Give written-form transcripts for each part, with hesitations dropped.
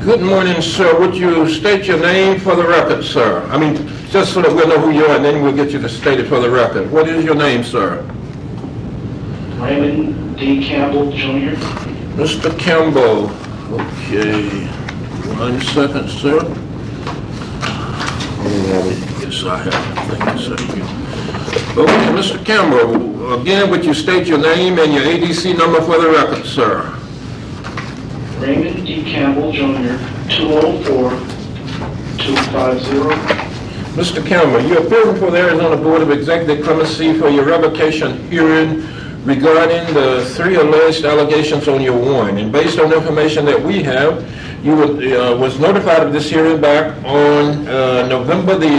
Good morning, sir. Would you state your name for the record, sir? I mean, just so that we'll know who you are, and then we'll get you to state it for the record. What is your name, sir? Raymond D. Campbell, Jr. Mr. Campbell. Okay. 1 second, sir. Yes, I have. Thank you, sir. Okay, Mr. Campbell, again, would you state your name and your ADC number for the record, sir? Raymond D. Campbell, Jr., 204-250. Mr. Campbell, you appear before the Arizona Board of Executive Clemency for your revocation hearing regarding the 3 alleged allegations on your warrant. And based on information that we have, you was notified of this hearing back on November the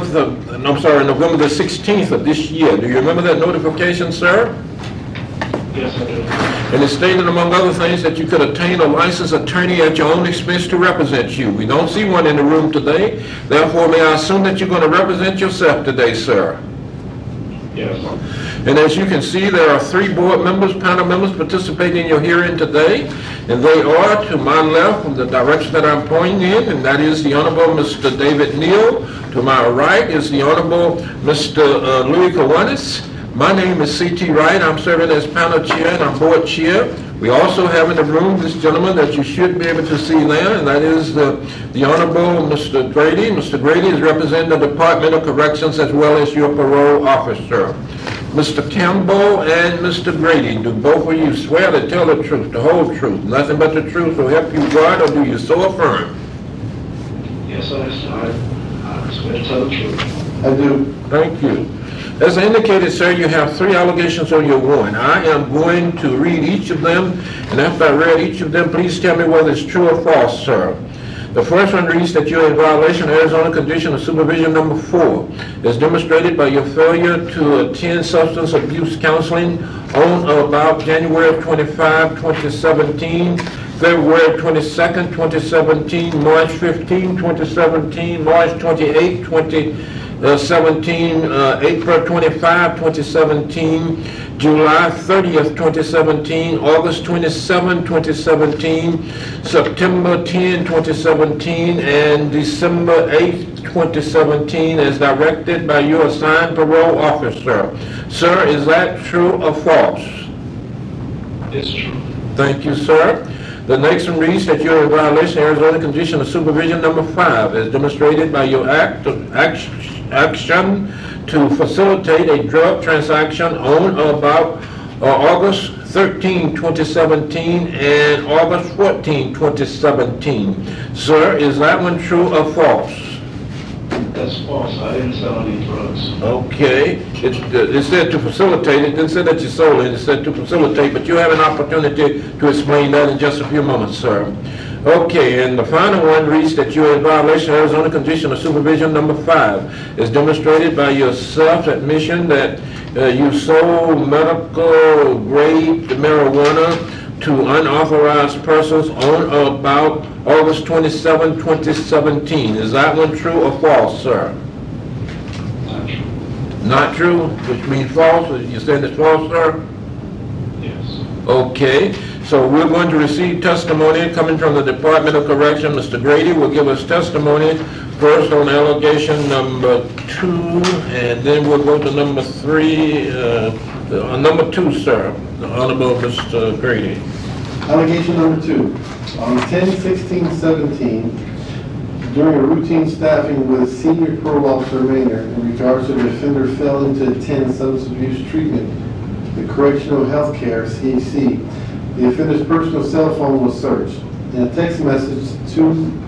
16th of this year. Do you remember that notification, sir? Yes, I do. And it stated, among other things, that you could obtain a licensed attorney at your own expense to represent you. We don't see one in the room today. Therefore, may I assume that you're going to represent yourself today, sir? Yes. And as you can see, there are 3 board members, panel members participating in your hearing today. And they are, to my left, from the direction that I'm pointing in, and that is the Honorable Mr. David Neal. To my right is the Honorable Mr. Louis Kiwanis. My name is C.T. Wright. I'm serving as panel chair and I'm board chair. We also have in the room this gentleman that you should be able to see there, and that is the Honorable Mr. Grady. Mr. Grady is representing the Department of Corrections as well as your parole officer. Mr. Campbell and Mr. Grady, do both of you swear to tell the truth, the whole truth, nothing but the truth will help you God, or do you so affirm? Yes, I swear to tell the truth. I do. Thank you. As I indicated, sir, you have 3 allegations on your warrant. I am going to read each of them, and after I read each of them, please tell me whether it's true or false, sir. The first one reads that you're in violation of Arizona Condition of Supervision number 4, as demonstrated by your failure to attend substance abuse counseling on or about January 25, 2017, February 22nd, 2017, March 15, 2017, March 28, 2017, April 25, 2017, July 30th, 2017, August 27, 2017, September 10, 2017, and December 8, 2017, as directed by your assigned parole officer. Sir, is that true or false? It's true. Thank you, sir. The next one reads that you're in violation of Arizona Condition of Supervision number 5, as demonstrated by your action to facilitate a drug transaction on or about August 13, 2017 and August 14, 2017. Sir, is that one true or false? That's false. I didn't sell any drugs. Okay. It said to facilitate. It didn't say that you sold it. It said to facilitate, but you have an opportunity to explain that in just a few moments, sir. Okay, and the final one reads that you are in violation of Arizona Condition of Supervision number 5, as demonstrated by your self-admission that you sold medical grade marijuana to unauthorized persons on or about August 27, 2017. Is that one true or false, sir? Not true. Not true, which means false. You said it's false, sir? Yes. Okay. So we're going to receive testimony coming from the Department of Correction. Mr. Grady will give us testimony first on allegation number 2, and then we'll go to number 3. Number 2, sir, the Honorable Mr. Grady. Allegation number 2. On 10/16/17, during a routine staffing with Senior Parole Officer Maynard in regards to the offender failing to attend substance abuse treatment, the Correctional Health Care, CAC, the offender's personal cell phone was searched. In a text message to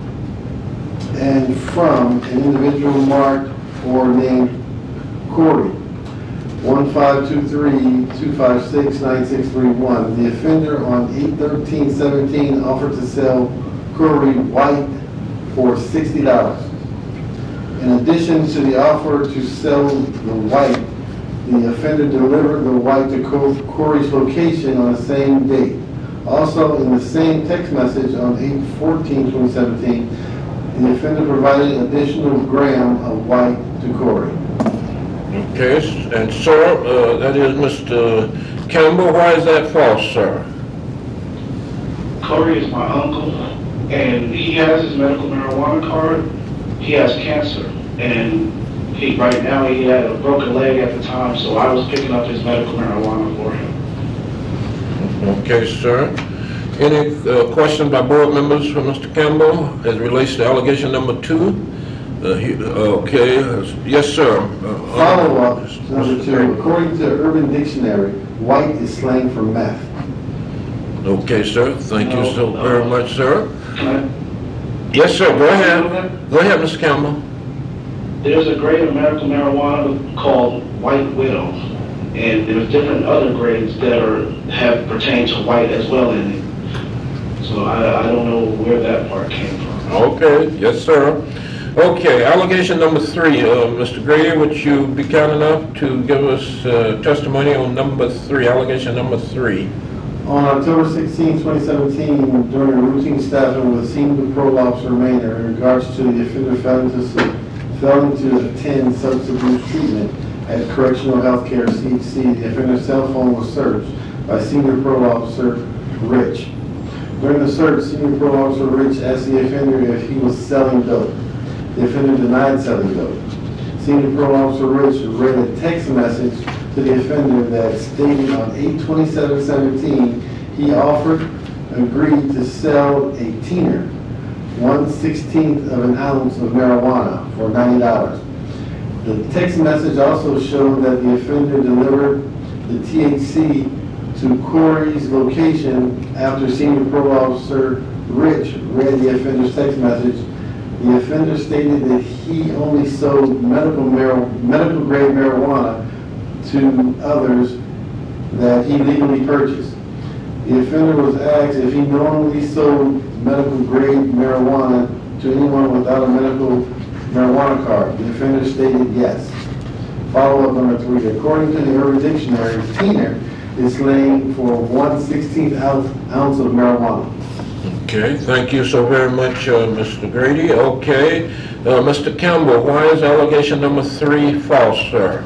and from an individual marked or named Corey, 1523-256-9631, the offender on 8/13/17 offered to sell Corey White for $60. In addition to the offer to sell the White, the offender delivered the White to Corey's location on the same date. Also, in the same text message on 8/14/2017, the offender provided an additional gram of White to Corey. Okay, and sir, that is Mr. Campbell. Why is that false, sir? Corey is my uncle, and he has his medical marijuana card. He has cancer, and right now he had a broken leg at the time, so I was picking up his medical marijuana for him. Okay, sir. Any questions by board members for Mr. Campbell as relates to allegation number 2? Okay, yes, sir. Follow-up, number 2. According to Urban Dictionary, white is slang for meth. Okay, sir. Thank you so No. very much, sir. Can Yes, sir. Go I- ahead. Go ahead, Mr. Campbell. There's a grade of medical marijuana called White Widow, and there's different other grades that have pertained to white as well in it. So I don't know where that part came from. Okay, yes, sir. Okay, allegation number 3, Mr. Grady, would you be kind enough to give us testimony on number 3, allegation number 3? On October 16, 2017, during a routine staffing with Senior Patrol Officer Maynard in regards to the offender failing to attend substance abuse treatment at Correctional Healthcare CHC, the offender's cell phone was searched by Senior Patrol Officer Rich. During the search, Senior Patrol Officer Rich asked the offender if he was selling dope. The offender denied selling dope. Senior Patrol Officer Rich read a text message to the offender that stated on 8/27/17 he agreed to sell a teener 1/16 of an ounce of marijuana for $90. The text message also showed that the offender delivered the THC to Corey's location after Senior Patrol Officer Rich read the offender's text message. The offender stated that he only sold medical grade marijuana to others that he legally purchased. The offender was asked if he knowingly sold medical grade marijuana to anyone without a medical marijuana card. The offender stated yes. Follow-up number 3. According to the Urban Dictionary, teener is slang for 1/16 ounce of marijuana. Okay, thank you so very much, Mr. Grady. Okay, Mr. Campbell, why is allegation number 3 false, sir?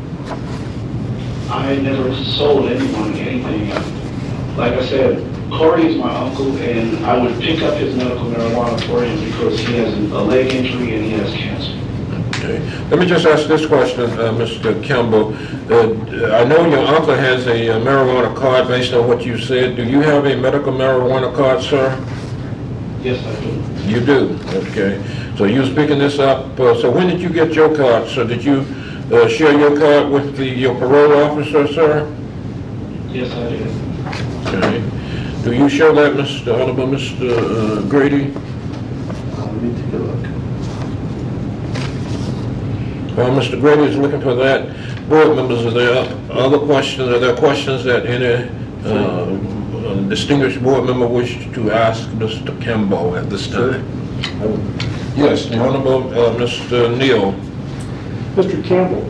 I never sold anyone anything. Like I said, Corey is my uncle, and I would pick up his medical marijuana for him because he has a leg injury and he has cancer. Okay, let me just ask this question, Mr. Campbell. I know your uncle has a marijuana card based on what you said. Do you have a medical marijuana card, sir? Yes, I do. You do, okay. So you was picking this up, so when did you get your card, sir? Did you share your card with your parole officer, sir? Yes, I did. Okay. Do you show that, Mr. Honorable Mr. Grady? Let me take a look. While Mr. Grady is looking for that, board members, are there other questions? Are there questions that any distinguished board member wish to ask Mr. Campbell at this time? Yes, the Honorable Mr. Neal. Mr. Campbell,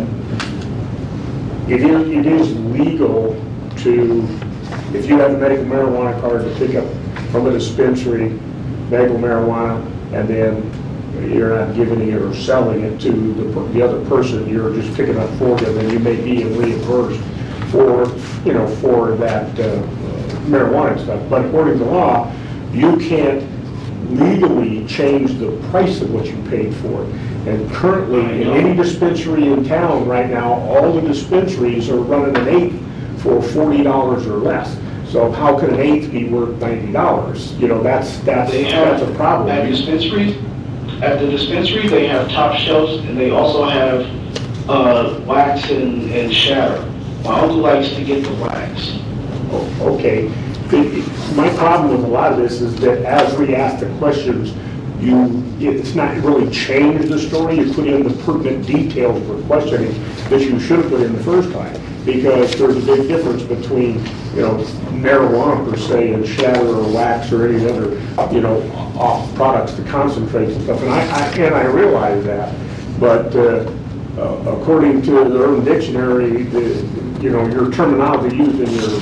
it is legal to, if you have a medical marijuana card, to pick up from a dispensary medical marijuana, and then you're not giving it or selling it to the other person, you're just picking up for them, and you may be reimbursed for, for that marijuana stuff. But according to law, you can't legally change the price of what you paid for it. And currently, in any dispensary in town right now, all the dispensaries are running an eighth for $40 or less. So how could an eighth be worth $90? That's a problem. At the dispensary, they have top shelves, and they also have wax and shatter. My uncle likes to get the wax. Okay. My problem with a lot of this is that as we ask the questions, it's not really changed the story. You put in the pertinent details for questioning that you should have put in the first time, because there's a big difference between, marijuana per se and shatter or wax or any other, off products to concentrate and stuff. And I realize that, but according to the Urban Dictionary, your terminology used in your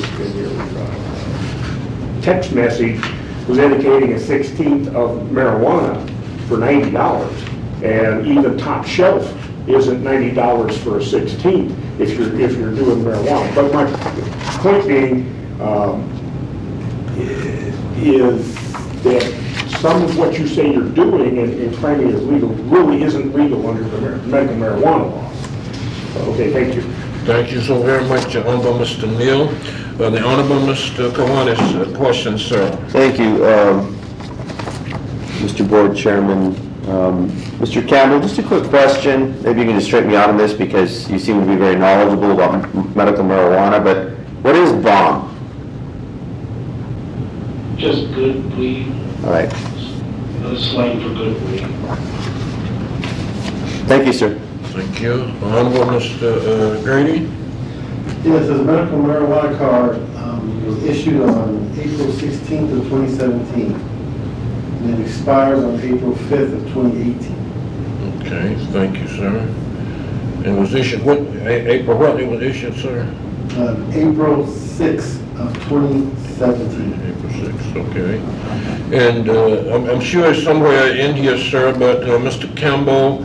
text message was indicating a 1/16 of marijuana for $90, and even top shelf isn't $90 for a 1/16 if you're doing marijuana. But my point being is that some of what you say you're doing and claiming is legal really isn't legal under the medical marijuana law. Okay, thank you. Thank you so very much, Honorable Mr. Neal. The Honorable Mr. Kiwanis, question, sir. Thank you, Mr. Board Chairman. Mr. Campbell, just a quick question. Maybe you can just straighten me out on this because you seem to be very knowledgeable about medical marijuana, but what is bomb? Just good weed, All right. slang for good weed. Thank you, sir. Thank you. Honorable Mr. Grady? Yes, this medical marijuana card was issued on April 16th of 2017. And it expires on April 5th of 2018. Okay, thank you, sir. And was issued, what, April what it was issued, sir? April 6th of 2017. April 6th, okay. And I'm sure it's somewhere in here, sir, but Mr. Campbell,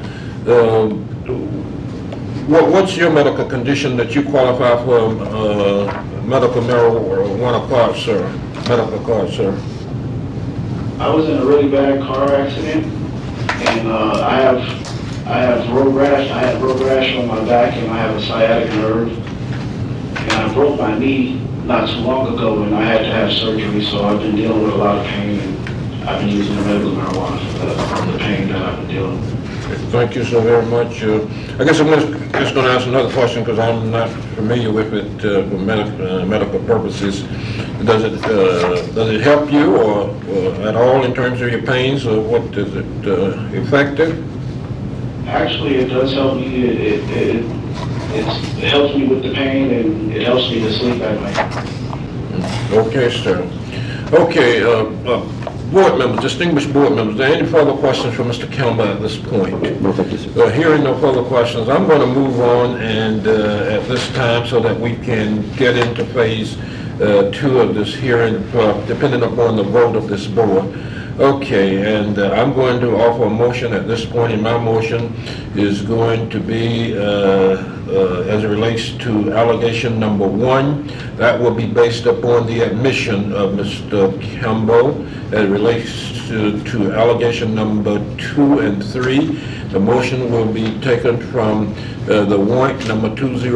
what's your medical condition that you qualify for medical marijuana card, sir? Medical card, sir? I was in a really bad car accident, and I have road rash. I had road rash on my back, and I have a sciatic nerve. And I broke my knee not too long ago, and I had to have surgery. So I've been dealing with a lot of pain, and I've been using the medical marijuana for the pain that I've been dealing with. Thank you so very much. I guess I'm just going to ask another question because I'm not familiar with it for medical purposes. Does it help you or at all in terms of your pains, or what is it effective? Actually, it does help me. It helps me with the pain, and it helps me to sleep at night. Okay, sir. Okay, board members, distinguished board members, are there any further questions for Mr. Campbell at this point? No, thank you, sir. Hearing no further questions, I'm going to move on and at this time so that we can get into phase 2 of this hearing, depending upon the vote of this board. Okay, and I'm going to offer a motion at this point, and my motion is going to be as it relates to allegation number 1. That will be based upon the admission of Mr. Campbell as it relates to allegation number 2 and 3. The motion will be taken from the warrant number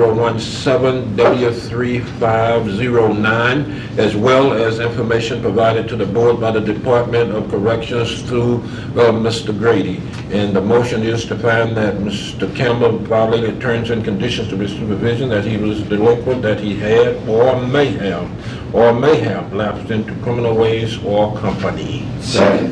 2017W3509, as well as information provided to the board by the Department of Corrections through Mr. Grady. And the motion is to find that Mr. Campbell violated terms and conditions of his supervision, that he was delinquent, that he had or may have lapsed into criminal ways or company. Second.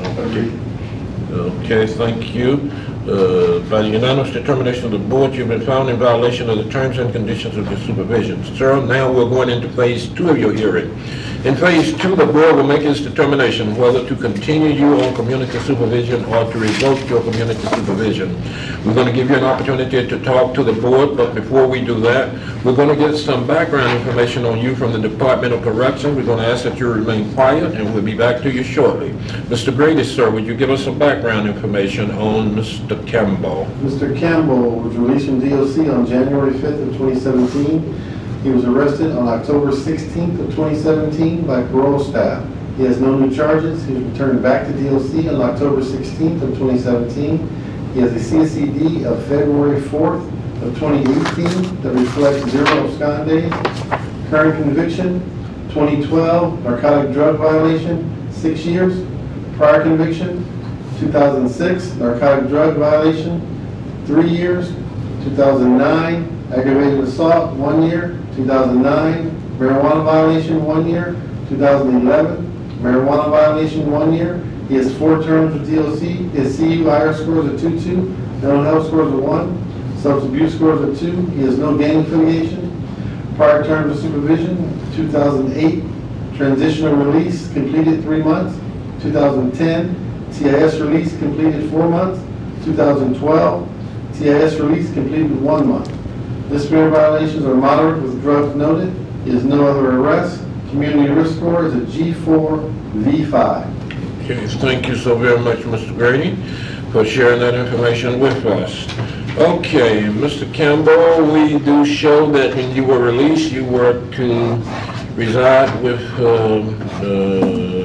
Okay, thank you. By the unanimous determination of the board, you've been found in violation of the terms and conditions of your supervision. Sir, now we're going into phase 2 of your hearing. In phase 2, the board will make its determination whether to continue you on community supervision or to revoke your community supervision. We're going to give you an opportunity to talk to the board, but before we do that, we're going to get some background information on you from the Department of Corrections. We're going to ask that you remain quiet, and we'll be back to you shortly. Mr. Grady, sir, would you give us some background information on Mr. Campbell? Mr. Campbell was released from DOC on January 5th of 2017. He was arrested on October 16th of 2017 by parole staff. He has no new charges. He was returned back to DOC on October 16th of 2017. He has a CSED of February 4th of 2018 that reflects 0 abscond days. Current conviction, 2012, narcotic drug violation, 6 years. Prior conviction, 2006, narcotic drug violation, 3 years. 2009, aggravated assault, 1 year. 2009, marijuana violation, 1 year. 2011, marijuana violation, 1 year. He has 4 terms with DOC. His CU IR scores are 2.2, mental health scores are 1, substance abuse scores are 2. He has no gang affiliation. Prior terms of supervision, 2008, transitional release completed 3 months. 2010, TIS release completed 4 months. 2012, TIS release completed 1 month. Disciplinary violations are moderate with drugs noted. He has no other arrests. Community risk score is a G4 V5. Okay, thank you so very much, Mr. Grady, for sharing that information with us. Okay, Mr. Campbell, we do show that when you were released, you were to reside with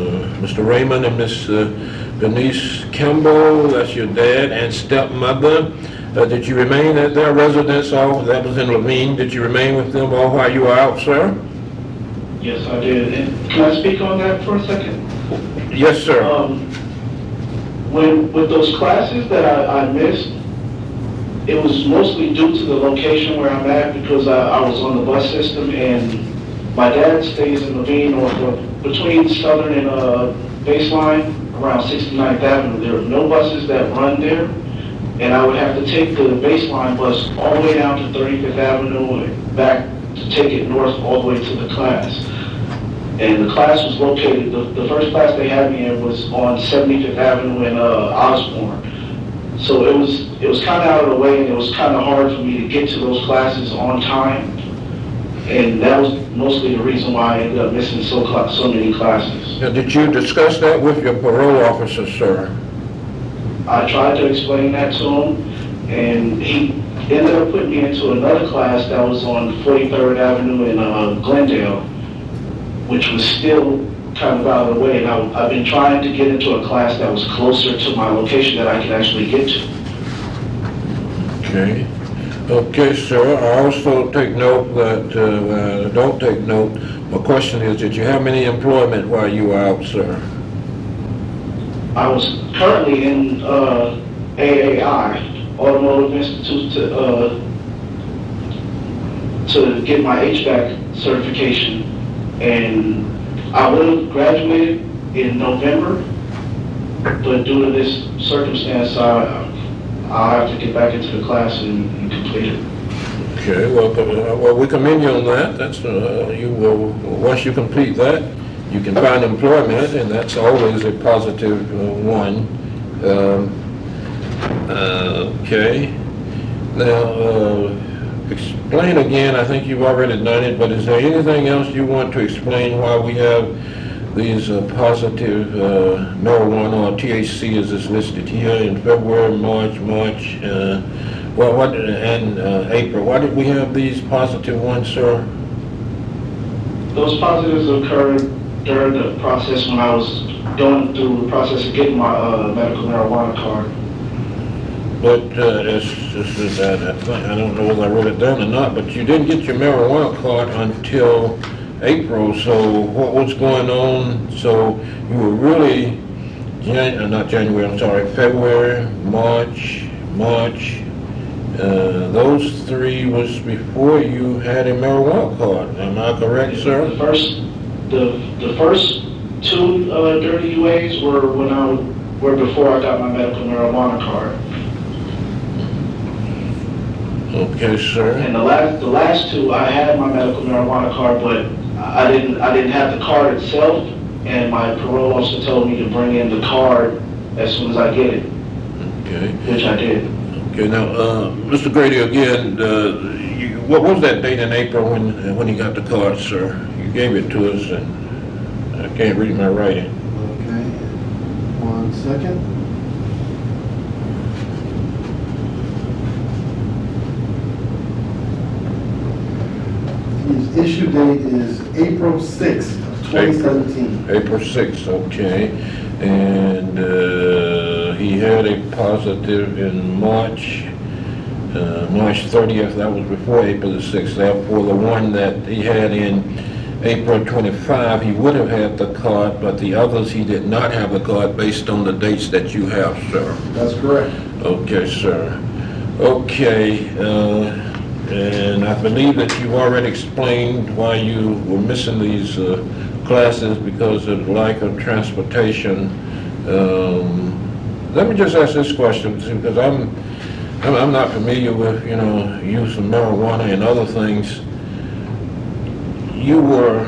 Mr. Raymond and Miss Bernice Campbell, that's your dad and stepmother. Did you remain at their residence, all, that was in Levine, did you remain with them all while you were out, sir? Yes, I did. And can I speak on that for a second? Yes, sir. With those classes that I missed, it was mostly due to the location where I'm at because I was on the bus system, and my dad stays in Levine or between Southern and Baseline around 69th Avenue. There are no buses that run there, and I would have to take the Baseline bus all the way down to 35th Avenue and back to take it north all the way to the class. And the class was located, the first class they had me in was on 75th Avenue in Osborne. So it was kind of out of the way, and it was kind of hard for me to get to those classes on time. And that was mostly the reason why I ended up missing so many classes. Now, did you discuss that with your parole officer, sir? I tried to explain that to him, and he ended up putting me into another class that was on 43rd Avenue in Glendale, which was still kind of out of the way. And I've been trying to get into a class that was closer to my location that I could actually get to. Okay. Okay, sir. I also take note that, don't take note, my question is, did you have any employment while you were out, sir? I was currently in AAI, Automotive Institute, to get my HVAC certification. And I would have graduated in November, but due to this circumstance, I'll have to get back into the class and complete it. Okay, well, we commend you on that. That's, you will, once you complete that, you can find employment, and that's always a positive one. Okay. Now, explain again, I think you've already done it, but is there anything else you want to explain why we have these positive marijuana or THC as is listed here in February, March, and April? Why did we have these positive ones, sir? Those positives occurred during the process when I was going through the process of getting my medical marijuana card. But I don't know whether I wrote it down or not, but you didn't get your marijuana card until April, so what was going on? So you were really, not January, I'm sorry, February, March, those three was before you had a marijuana card, am I correct, sir? The first two dirty UAs were before I got my medical marijuana card. Okay, sir. And the last two, I had my medical marijuana card, but I didn't have the card itself, and my parole officer told me to bring in the card as soon as I get it. Okay. Which I did. Okay, now, Mr. Grady, again, what was that date in April when you got the card, sir? You gave it to us, and I can't read my writing. Okay, 1 second. His issue date is April 6th of 2017. April 6th, okay. And he had a positive in March 30th, that was before April the 6th. Therefore, the one that he had in April 25, he would have had the card, but the others he did not have the card based on the dates that you have, sir. That's correct. Okay, sir. Okay, and I believe that you've already explained why you were missing these classes because of lack of transportation. Let me just ask this question, because I'm not familiar with, use of marijuana and other things. You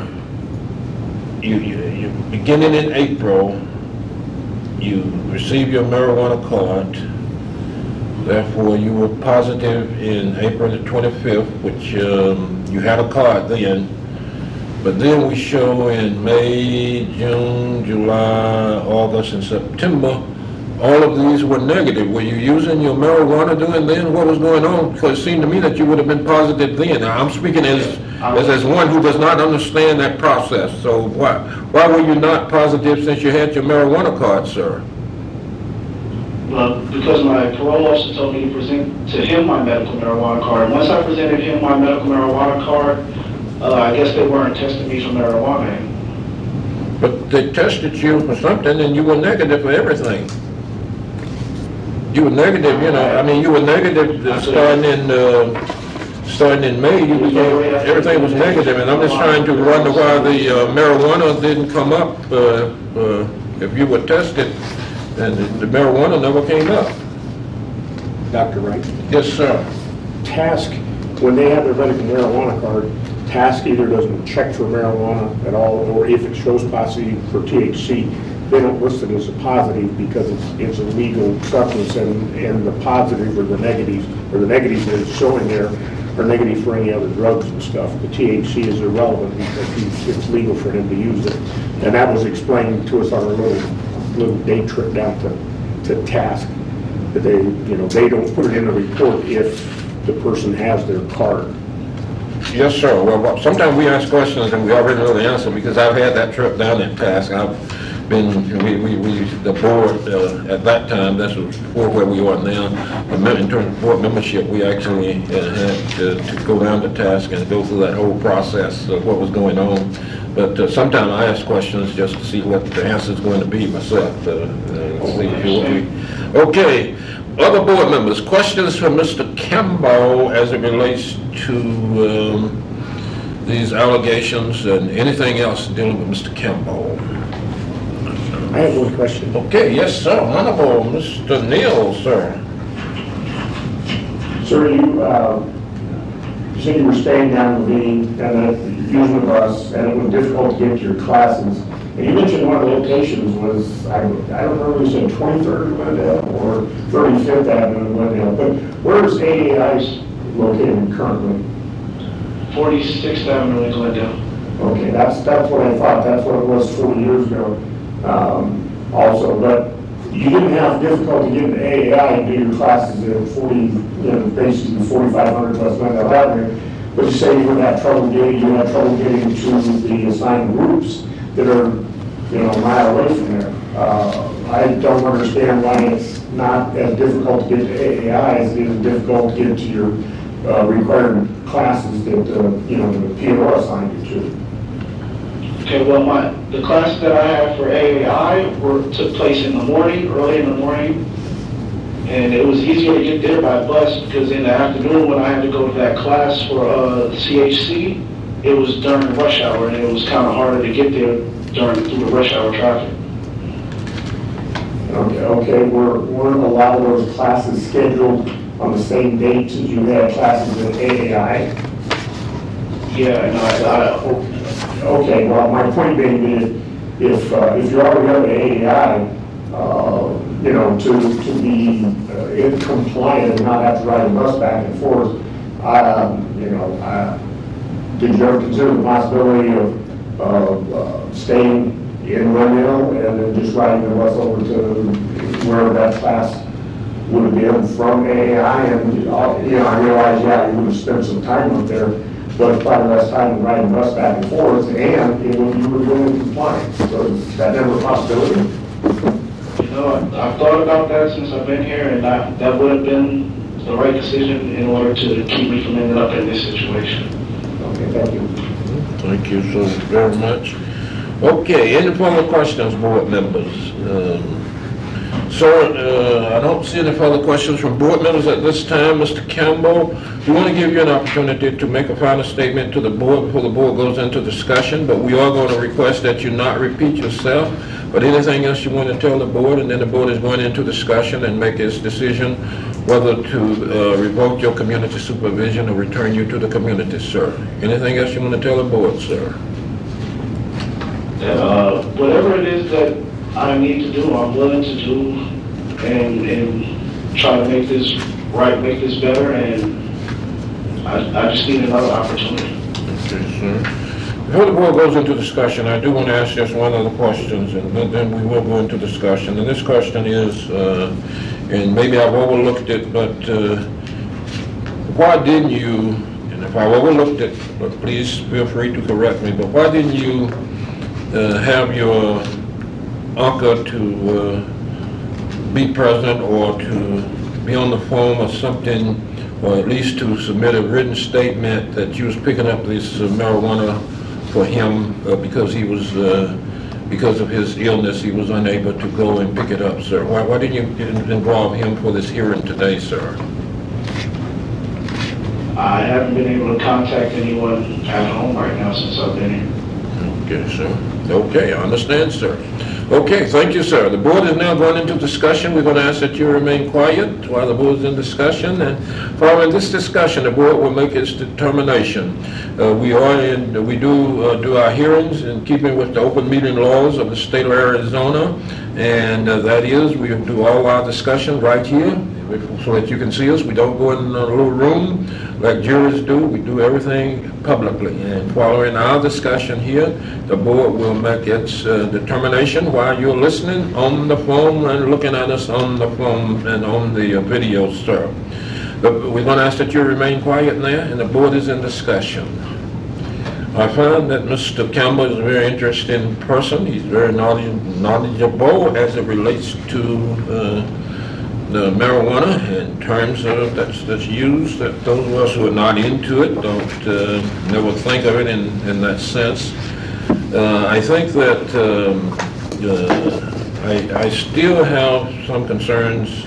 beginning in April, you received your marijuana card. Therefore, you were positive in April the 25th, which you had a card then. But then we show in May, June, July, August, and September all of these were negative. Were you using your marijuana doing then? What was going on? Because it seemed to me that you would have been positive then. Now, I'm speaking as one who does not understand that process. So why were you not positive since you had your marijuana card, sir? Well, because my parole officer told me to present to him my medical marijuana card. Once I presented him my medical marijuana card, I guess they weren't testing me for marijuana. But they tested you for something and you were negative for everything. You were negative, you were negative starting in May, everything was negative, and I'm just trying to wonder why the marijuana didn't come up. If you were tested, and the marijuana never came up. Dr. Wright? Yes, sir. Task, when they have their medical marijuana card, Task either doesn't check for marijuana at all, or if it shows positive for THC, they don't list it as a positive because it's a legal substance, and the positive or the negatives that it's showing there are negative for any other drugs and stuff. The THC is irrelevant because it's legal for him to use it. And that was explained to us on our little day trip down to Task, that they don't put it in the report if the person has their card. Yes, sir. Well, sometimes we ask questions and we already know the answer because I've had that trip down at Task. The board at that time, this was before where we are now, in terms of board membership, we actually had to go down to Task and go through that whole process of what was going on. But sometimes I ask questions just to see what the answer is going to be myself. Okay, other board members, questions from Mr. Campbell as it relates to these allegations and anything else dealing with Mr. Campbell? I have one question. Okay, yes, sir. Honorable Mr. Neal, sir. Sir, you said you were staying down the Levine and using the bus, and it was difficult to get to your classes. And you mentioned one of the locations was, I don't remember, you said 23rd in Glendale or 35th Avenue in Glendale. But where is AAI located currently? 46th Avenue in Glendale. Okay, that's what I thought. That's what it was 4 years ago. Also, but you didn't have difficulty getting to AAI and do your classes at basically 4,500 plus Glendale Avenue. But you say you would have trouble getting to the assigned groups that are, a mile away from there. I don't understand why it's not as difficult to get to AAI as it is difficult to get to your required classes that the PO assigned you to. Okay, well, the classes that I have for AAI took place in the morning, early in the morning, and it was easier to get there by bus because in the afternoon when I had to go to that class for CHC, it was during rush hour, and it was kind of harder to get there through the rush hour traffic. Okay, weren't a lot of those classes scheduled on the same dates as you had classes at AAI? Yeah, no, Okay, well, my point being is, if you're already up at AAI, to be in compliant and not have to ride a bus back and forth, did you ever consider the possibility of staying in Glendale and then just riding the bus over to wherever that class would have been from AAI? And, I realize, you would have spent some time up there, but probably less time than riding the bus back and forth, and you were doing compliance. So is that never a possibility? I've thought about that since I've been here, and that would have been the right decision in order to keep me from ending up in this situation. Okay, thank you. Thank you so very much. Okay, any further questions, board members? Sir, I don't see any further questions from board members at this time. Mr. Campbell, we want to give you an opportunity to make a final statement to the board before the board goes into discussion, but we are going to request that you not repeat yourself. But anything else you want to tell the board, and then the board is going into discussion and make its decision whether to revoke your community supervision or return you to the community, sir. Anything else you want to tell the board, sir? Whatever it is that I need to do, I'm willing to do, and try to make this right, make this better, and I just need another opportunity. Okay, sir. Before the board goes into discussion, I do want to ask just one other question, and then we will go into discussion. And this question is, and maybe I've overlooked it, but why didn't you, and if I've overlooked it, but please feel free to correct me, but why didn't you have your uncle to be present or to be on the phone or something, or at least to submit a written statement that you was picking up this marijuana for him because he was, because of his illness, he was unable to go and pick it up, sir? Why didn't you involve him for this hearing today, sir? I haven't been able to contact anyone at home right now since I've been here. Okay, sir. Okay, I understand, sir. Okay, thank you, sir. The board is now going into discussion. We're going to ask that you remain quiet while the board is in discussion. And following this discussion, the board will make its determination. We do our hearings in keeping with the open meeting laws of the state of Arizona, and that is, we do all our discussion right here so that you can see us. We don't go in a little room like jurors do. We do everything publicly. And following our discussion here, the board will make its determination while you're listening on the phone and looking at us on the phone and on the video, sir. But we're going to ask that you remain quiet now, and the board is in discussion. I find that Mr. Campbell is a very interesting person. He's very knowledgeable as it relates to the marijuana in terms of that's used, that those of us who are not into it don't never think of it in that sense. I think that I still have some concerns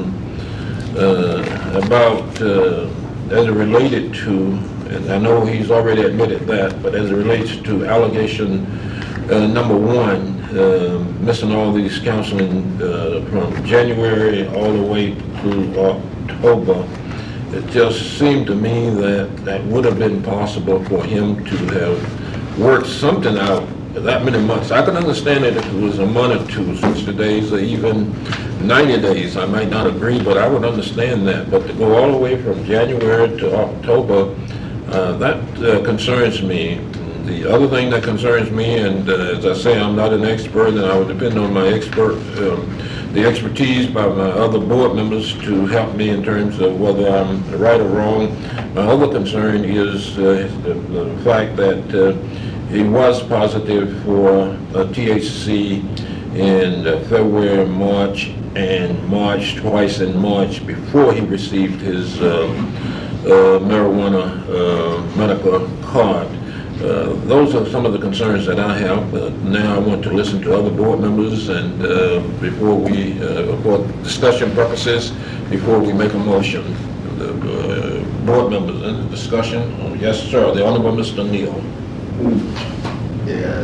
about as it related to, and I know he's already admitted that, but as it relates to allegation number one, missing all these counseling from January all the way through October, it just seemed to me that that would have been possible for him to have worked something out that many months. I could understand it if it was a month or two, 60 days, or even 90 days. I might not agree, but I would understand that. But to go all the way from January to October, that concerns me. The other thing that concerns me, and as I say, I'm not an expert, and I would depend on my the expertise by my other board members to help me in terms of whether I'm right or wrong. My other concern is the fact that he was positive for THC in February, March, and March, twice in March, before he received his marijuana medical card. Those are some of the concerns that I have. Now I want to listen to other board members, and before we, for discussion purposes, before we make a motion, the board members in the discussion. Oh, yes, sir. The Honorable Mr. Neal. Yeah,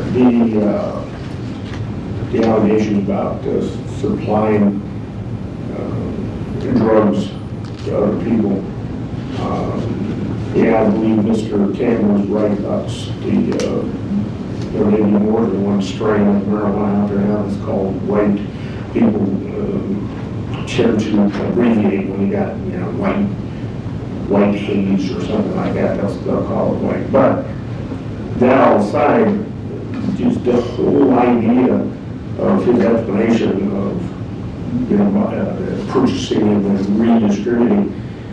the allegation about supplying drugs to other people. Yeah, I believe Mr. Campbell was right about there may be more than one strain of marijuana out there now that's called white. People tend to abbreviate when you got, white haze or something like that. They'll call it white. But that outside, just the whole idea of his explanation of, purchasing and redistributing.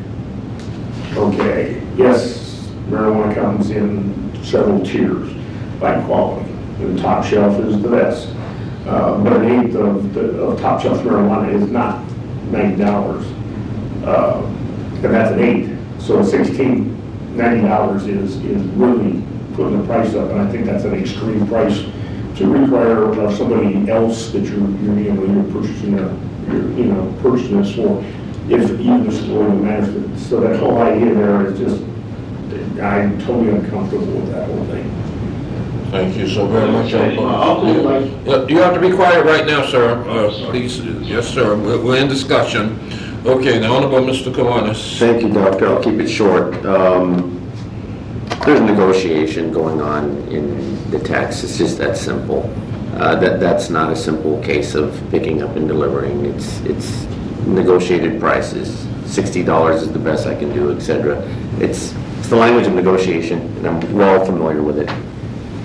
Okay, yes, marijuana comes in several tiers by quality. The top shelf is the best. But an eighth of top shelf marijuana is not $90. And that's an eighth. So $16.90 is really putting the price up, and I think that's an extreme price to require of somebody else that you're purchasing purchasing this for, if even the store in the management. So that whole idea there is just, I'm totally uncomfortable with that whole thing. Thank you so very much. Like, You have to be quiet right now, sir. Please, yes, sir. We're in discussion. Okay, the Honorable Mr. Kiwanis. Thank you, Doctor. I'll keep it short. There's a negotiation going on in the tax. It's just that simple. That's not a simple case of picking up and delivering. It's negotiated prices. $60 is the best I can do, etc. It's the language of negotiation, and I'm well familiar with it.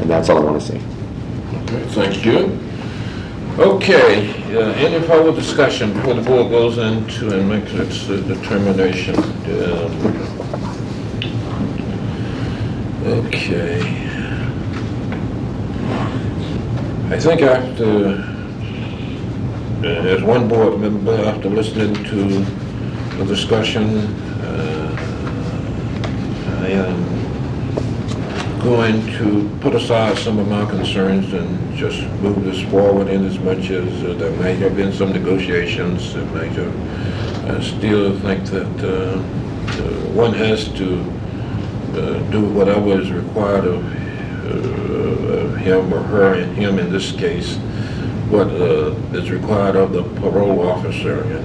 And that's all I want to say. Thank you. Okay, any further discussion before the board goes into and makes its determination? Okay. I think after, as one board member, after listening to the discussion, I am going to put aside some of my concerns and just move this forward in as much as there may have been some negotiations. There may have, I still think that one has to do whatever is required of him or her, and him in this case, what is required of the parole officer. And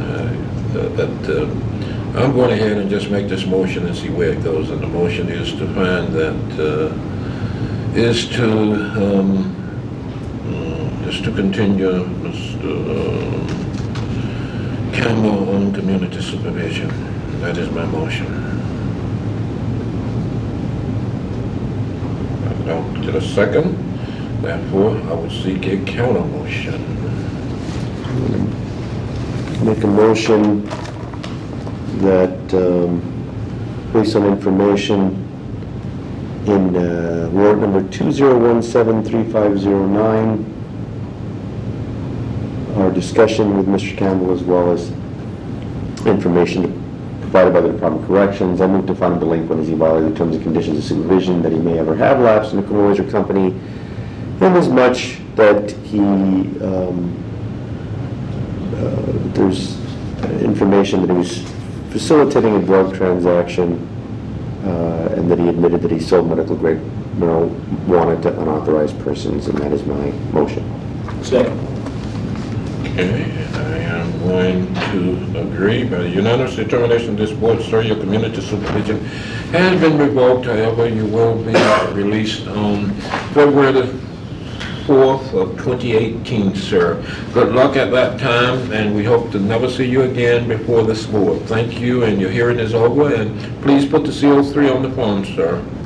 I'm going ahead and just make this motion and see where it goes. And the motion is to find that is to continue Mr. Campbell on community supervision. That is my motion. I don't get a second. Therefore, I would seek a counter motion. Make a motion that, based on information in ward number 20173509, our discussion with Mr. Campbell, as well as information provided by the Department of Corrections, I move to find him delinquent as he violated the terms and conditions of supervision that he may ever have lapsed in the criminal wager company, inasmuch that he there's information that he was facilitating a drug transaction, and that he admitted that he sold medical grade marijuana to unauthorized persons, and that is my motion. Second. Okay, I am going to agree by the unanimous determination this board, sir, your community supervision has been revoked. However, you will be released on February the 4th of 2018, sir. Good luck at that time, and we hope to never see you again before this board. Thank you, and your hearing is over, and please put the CO3 on the form, sir.